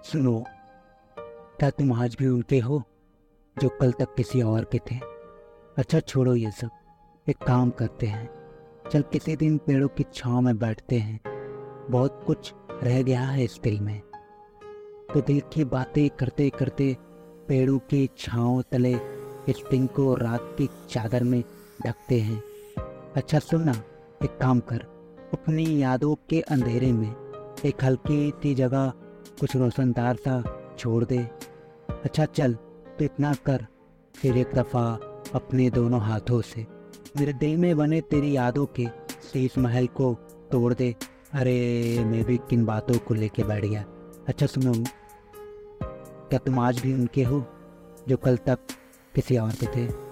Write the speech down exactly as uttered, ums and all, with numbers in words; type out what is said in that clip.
सुनो, क्या तुम आज भी उनके हो जो कल तक किसी और के थे? अच्छा छोड़ो ये सब, एक काम करते हैं। चल किसी दिन पेड़ों की छांव में बैठते हैं। बहुत कुछ रह गया है इस दिल में। तो दिल की बातें करते करते पेड़ों की छांव तले इस दिन को रात की चादर में ढकते हैं। अच्छा सुन ना, एक काम कर, अपनी यादों के अंधेरे में एक हल्की सी जगह कुछ रोशनदार सा छोड़ दे। अच्छा चल, तो इतना कर, फिर एक दफ़ा अपने दोनों हाथों से मेरे दिल में बने तेरी यादों के शीश महल को तोड़ दे। अरे मैं भी किन बातों को लेके बैठ गया। अच्छा सुनो, क्या तुम आज भी उनके हो जो कल तक किसी और के थे?